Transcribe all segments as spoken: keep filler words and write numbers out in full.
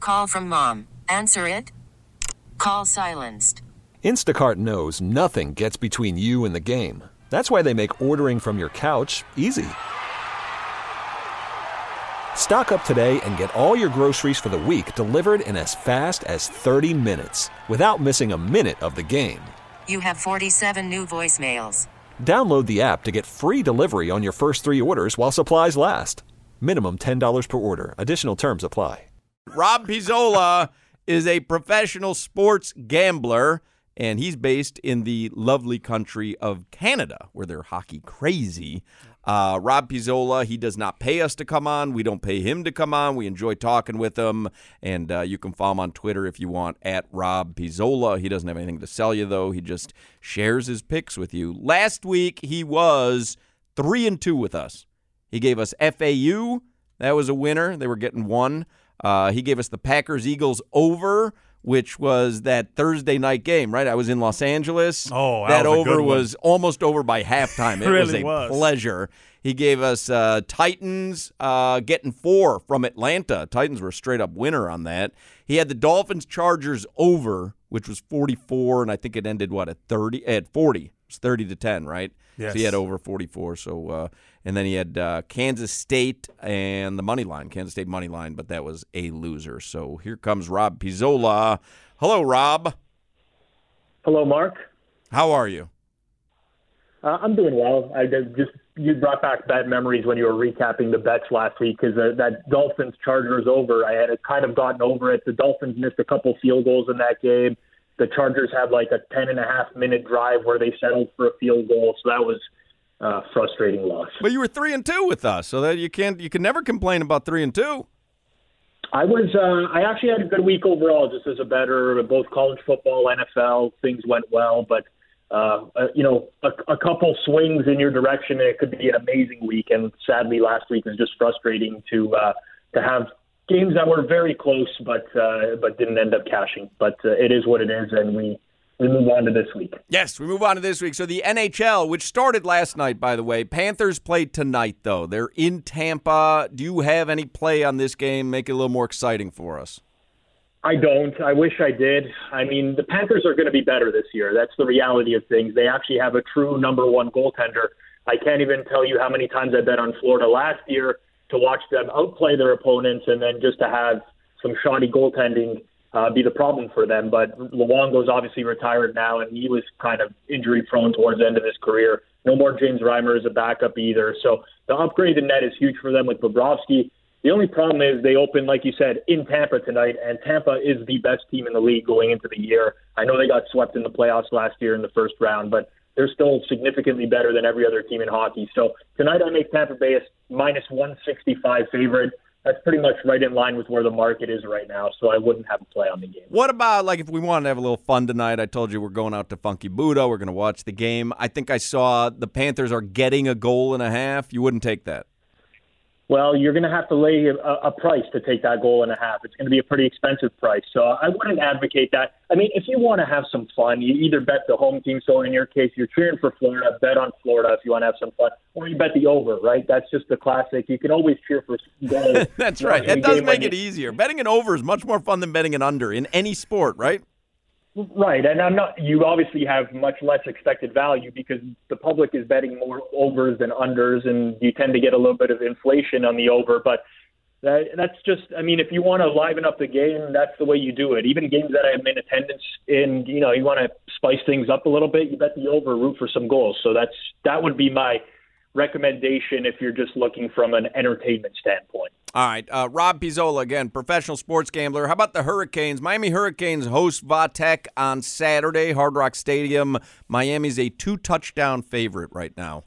Call from mom. Answer it. Call silenced. Instacart knows nothing gets between you and the game. That's why they make ordering from your couch easy. Stock up today and get all your groceries for the week delivered in as fast as thirty minutes without missing a minute of the game. You have forty-seven new voicemails. Download the app to get free delivery on your first three orders while supplies last. Minimum ten dollars per order. Additional terms apply. Rob Pizzola is a professional sports gambler, and he's based in the lovely country of Canada, where they're hockey crazy. Uh, Rob Pizzola, he does not pay us to come on. We don't pay him to come on. We enjoy talking with him, and uh, you can follow him on Twitter if you want, at Rob Pizzola. He doesn't have anything to sell you, though. He just shares his picks with you. Last week, he was three and two with us. He gave us F A U. That was a winner. They were getting one. Uh, he gave us the Packers-Eagles over, which was that Thursday night game, right? I was in Los Angeles. Oh, that, that was over a good one. was almost over by halftime. It, It was really a was. pleasure. He gave us uh, Titans uh, getting four from Atlanta. Titans were a straight-up winner on that. He had the Dolphins-Chargers over, which was forty-four, and I think it ended, what, at thirty? At forty. It was thirty to ten, right? Yes. So he had over forty-four. So, uh, and then he had uh, Kansas State and the money line, Kansas State money line, but that was a loser. So here comes Rob Pizzola. Hello, Rob. Hello, Mark. How are you? Uh, I'm doing well. I did just you brought back bad memories when you were recapping the bets last week because uh, that Dolphins Chargers over. I had kind of gotten over it. The Dolphins missed a couple field goals in that game. The Chargers had like a ten and a half minute drive where they settled for a field goal, so that was a frustrating loss. But you were three and two with us, so that you can't you can never complain about three and two. I was uh, I actually had a good week overall, just as a better both college football, N F L. Things went well, but uh, uh, you know, a, a couple swings in your direction, it could be an amazing week. And sadly, last week was just frustrating to uh, to have games that were very close, but uh, but didn't end up cashing. But uh, it is what it is, and we, we move on to this week. Yes, we move on to this week. So the N H L, which started last night, by the way, Panthers played tonight, though. They're in Tampa. Do you have any play on this game? Make it a little more exciting for us. I don't. I wish I did. I mean, the Panthers are going to be better this year. That's the reality of things. They actually have a true number one goaltender. I can't even tell you how many times I bet on Florida last year to watch them outplay their opponents and then just to have some shoddy goaltending uh, be the problem for them. But Luongo's obviously retired now, and he was kind of injury-prone towards the end of his career. No more James Reimer as a backup either. So the upgrade in net is huge for them with Bobrovsky. The only problem is they open, like you said, in Tampa tonight, and Tampa is the best team in the league going into the year. I know they got swept in the playoffs last year in the first round, but they're still significantly better than every other team in hockey. So tonight I make Tampa Bay a minus one sixty-five favorite. That's pretty much right in line with where the market is right now, so I wouldn't have a play on the game. What about, like, if we wanted to have a little fun tonight? I told you we're going out to Funky Buddha. We're going to watch the game. I think I saw the Panthers are getting a goal and a half. You wouldn't take that? Well, you're going to have to lay a, a price to take that goal and a half. It's going to be a pretty expensive price. So I wouldn't advocate that. I mean, if you want to have some fun, you either bet the home team. So in your case, you're cheering for Florida, bet on Florida if you want to have some fun. Or you bet the over, right? That's just the classic. You can always cheer for goals. That's right. It does make it easier. Betting an over is much more fun than betting an under in any sport, right? Right, and I'm not. You obviously have much less expected value because the public is betting more overs than unders, and you tend to get a little bit of inflation on the over. But that, that's just. I mean, if you want to liven up the game, that's the way you do it. Even games that I'm in attendance in, you know, you want to spice things up a little bit. You bet the over, root for some goals. So that's that would be my recommendation if you're just looking from an entertainment standpoint. All right, uh, Rob Pizzola, again, professional sports gambler. How about the Hurricanes? Miami Hurricanes host Vatek on Saturday, Hard Rock Stadium. Miami's a two-touchdown favorite right now.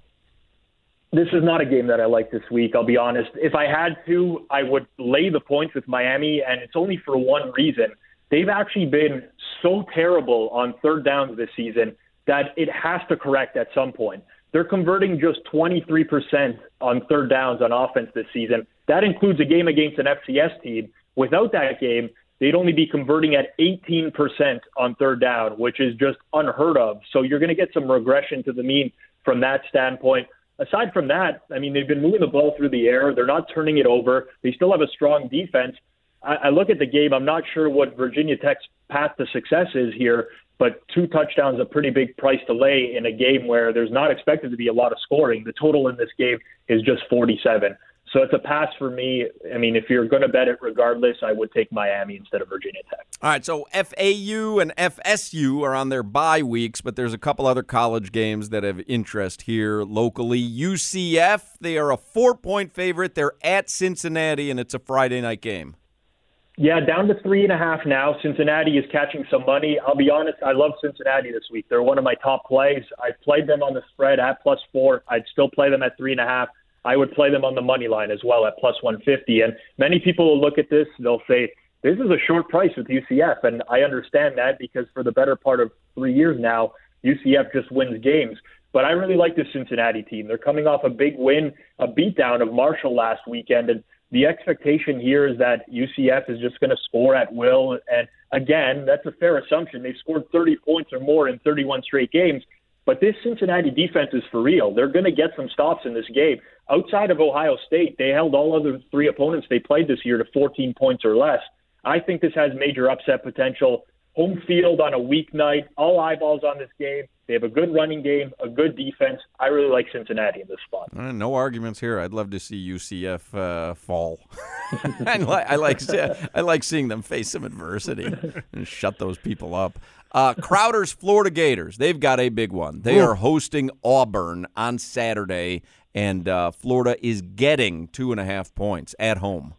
This is not a game that I like this week, I'll be honest. If I had to, I would lay the points with Miami, and it's only for one reason. They've actually been so terrible on third downs this season that it has to correct at some point. They're converting just twenty-three percent on third downs on offense this season. That includes a game against an F C S team. Without that game, they'd only be converting at eighteen percent on third down, which is just unheard of. So you're going to get some regression to the mean from that standpoint. Aside from that, I mean, they've been moving the ball through the air. They're not turning it over. They still have a strong defense. I, I look at the game. I'm not sure what Virginia Tech's path to success is here, but two touchdowns is a pretty big price to lay in a game where there's not expected to be a lot of scoring. The total in this game is just forty-seven. So it's a pass for me. I mean, if you're going to bet it regardless, I would take Miami instead of Virginia Tech. All right, so F A U and F S U are on their bye weeks, but there's a couple other college games that have interest here locally. U C F, they are a four-point favorite. They're at Cincinnati, and it's a Friday night game. Yeah, down to three and a half now. Cincinnati is catching some money. I'll be honest, I love Cincinnati this week. They're one of my top plays. I've played them on the spread at plus four. I'd still play them at three and a half. I would play them on the money line as well at plus one fifty. And many people will look at this, they'll say, this is a short price with U C F. And I understand that because for the better part of three years now, U C F just wins games. But I really like this Cincinnati team. They're coming off a big win, a beatdown of Marshall last weekend. And the expectation here is that U C F is just going to score at will. And again, that's a fair assumption. They've scored thirty points or more in thirty-one straight games. But this Cincinnati defense is for real. They're going to get some stops in this game. Outside of Ohio State, they held all other three opponents they played this year to fourteen points or less. I think this has major upset potential. Home field on a weeknight, all eyeballs on this game. They have a good running game, a good defense. I really like Cincinnati in this spot. Uh, no arguments here. I'd love to see U C F uh, fall. I, like, I like I like seeing them face some adversity and shut those people up. Uh, Crowder's Florida Gators, they've got a big one. They are hosting Auburn on Saturday, and uh, Florida is getting two and a half points at home.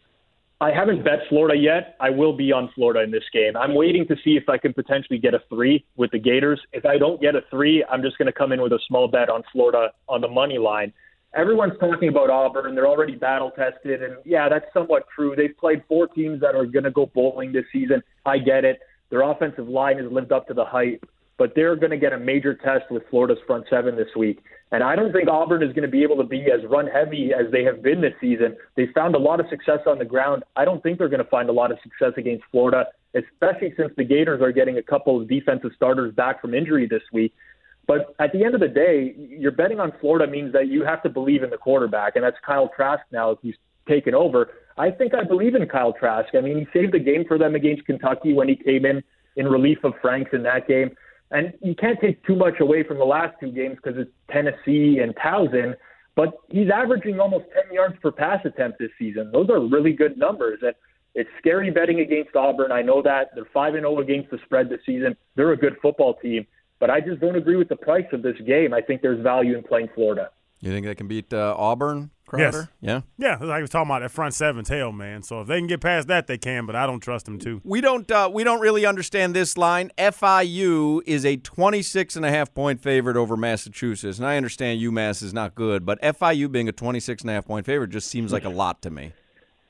I haven't bet Florida yet. I will be on Florida in this game. I'm waiting to see if I can potentially get a three with the Gators. If I don't get a three, I'm just going to come in with a small bet on Florida on the money line. Everyone's talking about Auburn. They're already battle-tested, and yeah, that's somewhat true. They've played four teams that are going to go bowling this season. I get it. Their offensive line has lived up to the hype, but they're going to get a major test with Florida's front seven this week. And I don't think Auburn is going to be able to be as run-heavy as they have been this season. They found a lot of success on the ground. I don't think they're going to find a lot of success against Florida, especially since the Gators are getting a couple of defensive starters back from injury this week. But at the end of the day, you're betting on Florida means that you have to believe in the quarterback, and that's Kyle Trask now if he's taken over. I think I believe in Kyle Trask. I mean, he saved the game for them against Kentucky when he came in in relief of Franks in that game. And you can't take too much away from the last two games because it's Tennessee and Towson, but he's averaging almost ten yards per pass attempt this season. Those are really good numbers. And it's scary betting against Auburn. I know that. They're five and oh against the spread this season. They're a good football team. But I just don't agree with the price of this game. I think there's value in playing Florida. You think they can beat uh, Auburn, Crowder? Yes. Yeah? Yeah, like I was talking about that front seven tail, man. So if they can get past that, they can, but I don't trust them to. We don't uh, we don't really understand this line. F I U is a twenty-six and a half point favorite over Massachusetts. And I understand UMass is not good, but F I U being a twenty-six and a half point favorite just seems like a lot to me.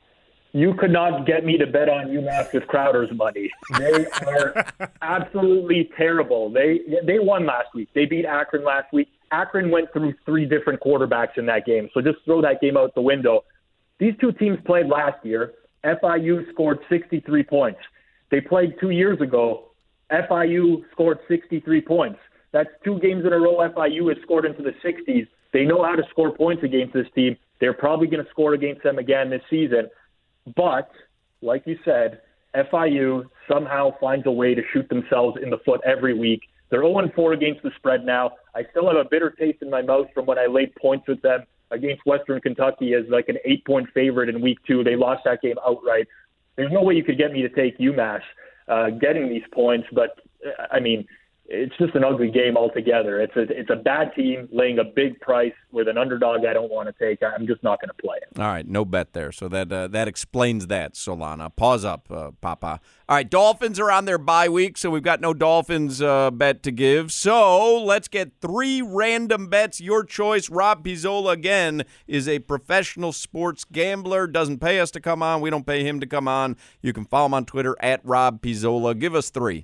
You could not get me to bet on UMass with Crowder's money. They are absolutely terrible. They they won last week. They beat Akron last week. Akron went through three different quarterbacks in that game, so just throw that game out the window. These two teams played last year. F I U scored sixty-three points. They played two years ago. F I U scored sixty-three points. That's two games in a row F I U has scored into the sixties. They know how to score points against this team. They're probably going to score against them again this season. But, like you said, F I U somehow finds a way to shoot themselves in the foot every week. They're oh and four against the spread now. I still have a bitter taste in my mouth from when I laid points with them against Western Kentucky as like an eight-point favorite in week two. They lost that game outright. There's no way you could get me to take UMass uh, getting these points, but, I mean, it's just an ugly game altogether. It's a it's a bad team laying a big price with an underdog I don't want to take. I'm just not going to play it. All right, no bet there. So that uh, that explains that, Solana. Pause up, uh, Papa. All right, Dolphins are on their bye week, so we've got no Dolphins uh, bet to give. So let's get three random bets. Your choice. Rob Pizzola, again, is a professional sports gambler. Doesn't pay us to come on. We don't pay him to come on. You can follow him on Twitter, at Rob Pizzola. Give us three.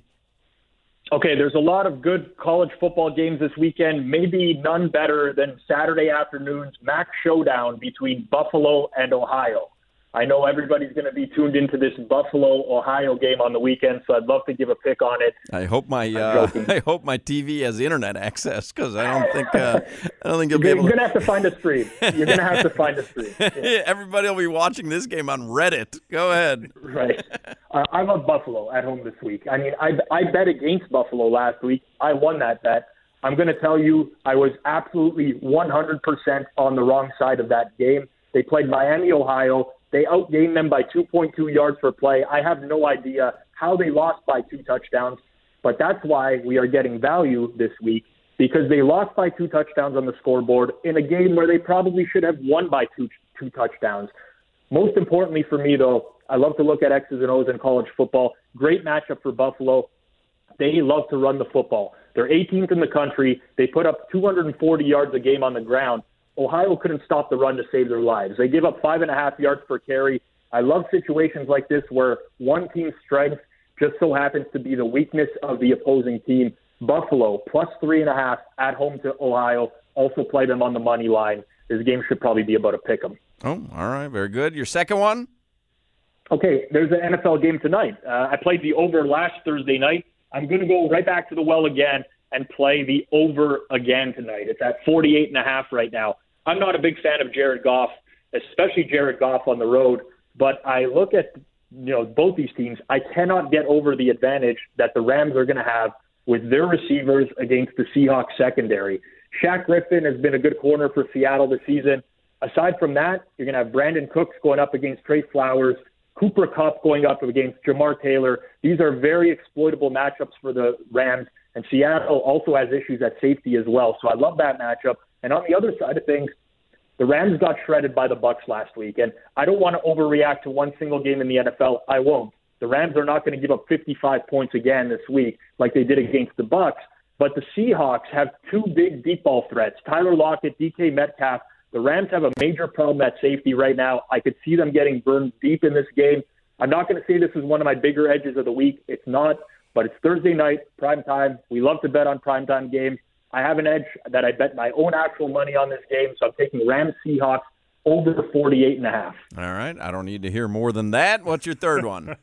Okay, there's a lot of good college football games this weekend, maybe none better than Saturday afternoon's M A C showdown between Buffalo and Ohio. I know everybody's going to be tuned into this Buffalo-Ohio game on the weekend, so I'd love to give a pick on it. I hope my uh, I hope my T V has internet access because I don't think uh, I don't think you'll be You're able. going to have to find a stream. You're going to have to find a stream. Yeah. Everybody will be watching this game on Reddit. Go ahead. Right. Uh, I love Buffalo at home this week. I mean, I I bet against Buffalo last week. I won that bet. I'm going to tell you, I was absolutely one hundred percent on the wrong side of that game. They played Miami, Ohio. They outgained them by two point two yards per play. I have no idea how they lost by two touchdowns, but that's why we are getting value this week, because they lost by two touchdowns on the scoreboard in a game where they probably should have won by two two touchdowns. Most importantly for me, though, I love to look at X's and O's in college football. Great matchup for Buffalo. They love to run the football. They're eighteenth in the country. They put up two hundred forty yards a game on the ground. Ohio couldn't stop the run to save their lives. They give up five and a half yards per carry. I love situations like this where one team's strength just so happens to be the weakness of the opposing team. Buffalo, plus three and a half at home to Ohio. Also play them on the money line. This game should probably be about a pick 'em. Oh, all right. Very good. Your second one? Okay, there's an N F L game tonight. Uh, I played the over last Thursday night. I'm going to go right back to the well again and play the over again tonight. It's at forty-eight and a half right now. I'm not a big fan of Jared Goff, especially Jared Goff on the road, but I look at you know both these teams. I cannot get over the advantage that the Rams are going to have with their receivers against the Seahawks secondary. Shaq Griffin has been a good corner for Seattle this season. Aside from that, you're going to have Brandon Cooks going up against Trey Flowers, Cooper Kupp going up against Jamar Taylor. These are very exploitable matchups for the Rams, and Seattle also has issues at safety as well. So I love that matchup. And on the other side of things, the Rams got shredded by the Bucs last week, and I don't want to overreact to one single game in the N F L. I won't. The Rams are not going to give up fifty-five points again this week like they did against the Bucs, but the Seahawks have two big deep ball threats, Tyler Lockett, D K Metcalf. The Rams have a major problem at safety right now. I could see them getting burned deep in this game. I'm not going to say this is one of my bigger edges of the week. It's not, but it's Thursday night, prime time. We love to bet on primetime games. I have an edge that I bet my own actual money on this game, so I'm taking Rams Seahawks over forty-eight and a half. All right. I don't need to hear more than that. What's your third one?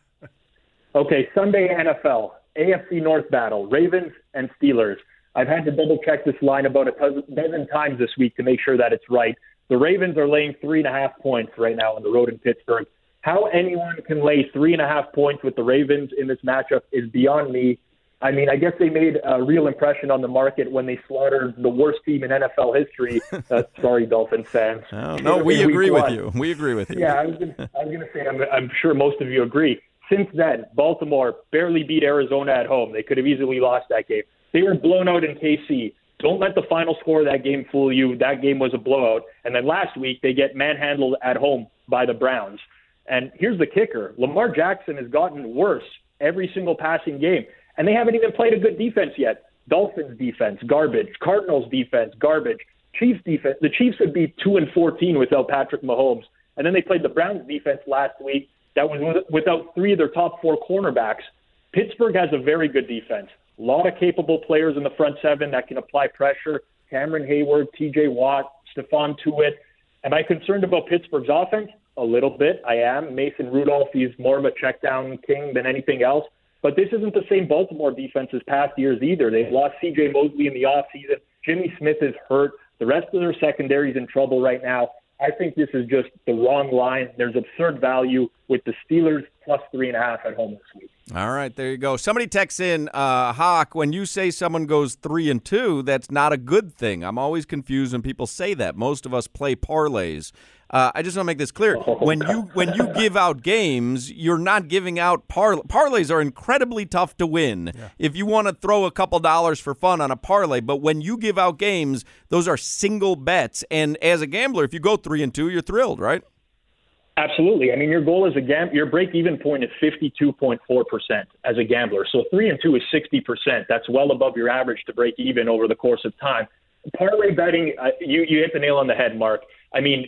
Okay, Sunday N F L, A F C North battle, Ravens and Steelers. I've had to double-check this line about a dozen times this week to make sure that it's right. The Ravens are laying three and a half points right now on the road in Pittsburgh. How anyone can lay three and a half points with the Ravens in this matchup is beyond me. I mean, I guess they made a real impression on the market when they slaughtered the worst team in N F L history. Uh, sorry, Dolphins fans. Oh, no, we agree with you. We agree with you. Yeah, I was going to say, I'm, I'm sure most of you agree. Since then, Baltimore barely beat Arizona at home. They could have easily lost that game. They were blown out in K C. Don't let the final score of that game fool you. That game was a blowout. And then last week, they get manhandled at home by the Browns. And here's the kicker. Lamar Jackson has gotten worse every single passing game. And they haven't even played a good defense yet. Dolphins defense, garbage. Cardinals defense, garbage. Chiefs defense. The Chiefs would be two and fourteen without Patrick Mahomes. And then they played the Browns defense last week. That was without three of their top four cornerbacks. Pittsburgh has a very good defense. A lot of capable players in the front seven that can apply pressure. Cameron Hayward, T J Watt, Stephon Tuitt. Am I concerned about Pittsburgh's offense? A little bit. I am. Mason Rudolph, he's more of a check-down king than anything else. But this isn't the same Baltimore defense as past years either. They've lost C J Mosley in the offseason. Jimmy Smith is hurt. The rest of their secondary is in trouble right now. I think this is just the wrong line. There's absurd value with the Steelers plus three and a half at home this week. All right, there you go. Somebody texts in, uh, Hawk, when you say someone goes three and two, that's not a good thing. I'm always confused when people say that. Most of us play parlays. Uh, I just want to make this clear. Oh, when you when you give out games, you're not giving out par- parlays are incredibly tough to win. Yeah. If you want to throw a couple dollars for fun on a parlay, but when you give out games, those are single bets. And as a gambler, if you go three and two, you're thrilled, right? Absolutely. I mean, your goal as a gam- your break-even point is fifty-two point four percent as a gambler. So three and two is sixty percent. That's well above your average to break even over the course of time. Parlay betting, uh, you you hit the nail on the head, Mark. I mean,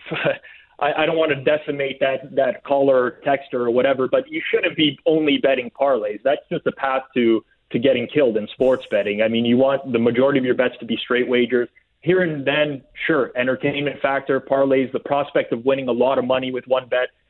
I, I don't want to decimate that that caller or texter or whatever, but you shouldn't be only betting parlays. That's just a path to to getting killed in sports betting. I mean, you want the majority of your bets to be straight wagers. Here and then, sure, entertainment factor, parlays, the prospect of winning a lot of money with one bet.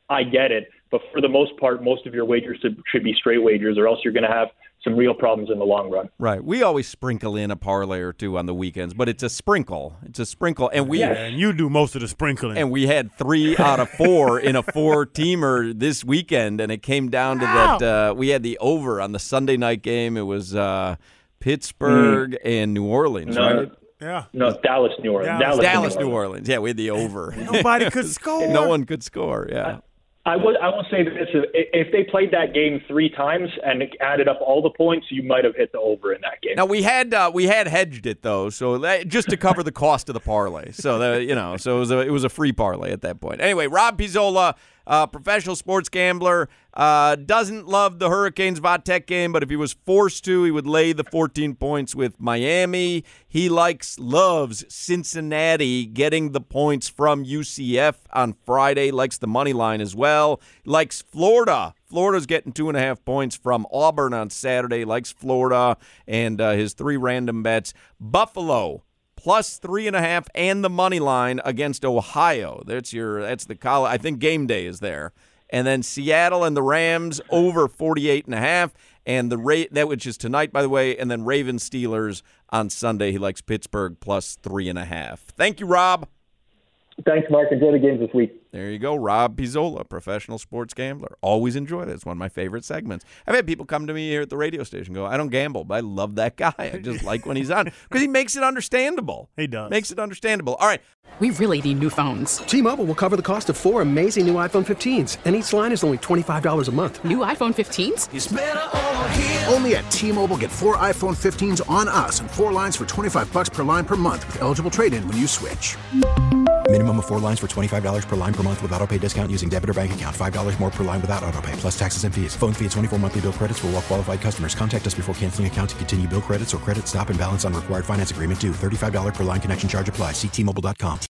I get it. But for the most part, most of your wagers should be straight wagers, or else you're going to have some real problems in the long run. Right. We always sprinkle in a parlay or two on the weekends, but it's a sprinkle. It's a sprinkle. And we yeah, and you do most of the sprinkling. And we had three out of four in a four-teamer this weekend, and it came down to that uh, we had the over on the Sunday night game. It was uh, Pittsburgh mm. and New Orleans, no. right? Yeah. No, Dallas, New Orleans. Dallas, Dallas, Dallas New, New Orleans. Orleans. Yeah, we had the over. Nobody could score. No one could score, yeah. I will, I will say this. If they played that game three times and added up all the points, you might have hit the over in that game. Now, we had uh, we had hedged it, though, so that, just to cover the cost of the parlay. So, that, you know, so it was, a, it was a free parlay at that point. Anyway, Rob Pizzola, uh, professional sports gambler, uh, doesn't love the Hurricanes Vatek game, but if he was forced to, he would lay the fourteen points with Miami. He likes, loves Cincinnati getting the points from U C F on Friday, likes the money line as well, likes Florida. Florida's getting two and a half points from Auburn on Saturday, likes Florida, and uh, his three random bets. Buffalo, plus three and a half and the money line against Ohio. That's your that's the college. I think game day is there. And then Seattle and the Rams over forty-eight and a half, and the Ra- that which is tonight, by the way, and then Ravens Steelers on Sunday. He likes Pittsburgh plus three and a half. Thank you, Rob. Thanks, Mark. Enjoy the games this week. There you go. Rob Pizzola, professional sports gambler. Always enjoyed it. It's one of my favorite segments. I've had people come to me here at the radio station and go, I don't gamble, but I love that guy. I just like when he's on because he makes it understandable. He does. Makes it understandable. All right. We really need new phones. T-Mobile will cover the cost of four amazing new iPhone fifteens, and each line is only twenty-five dollars a month. New iPhone fifteens? It's better over here. Only at T-Mobile, get four iPhone fifteens on us and four lines for twenty-five dollars per line per month with eligible trade-in when you switch. Minimum of four lines for twenty-five dollars per line per month with autopay discount using debit or bank account. five dollars more per line without autopay, plus taxes and fees. Phone fee at twenty-four monthly bill credits for well-qualified customers. Contact us before canceling account to continue bill credits or credit stop and balance on required finance agreement due. thirty-five dollars per line connection charge applies. See T Mobile dot com.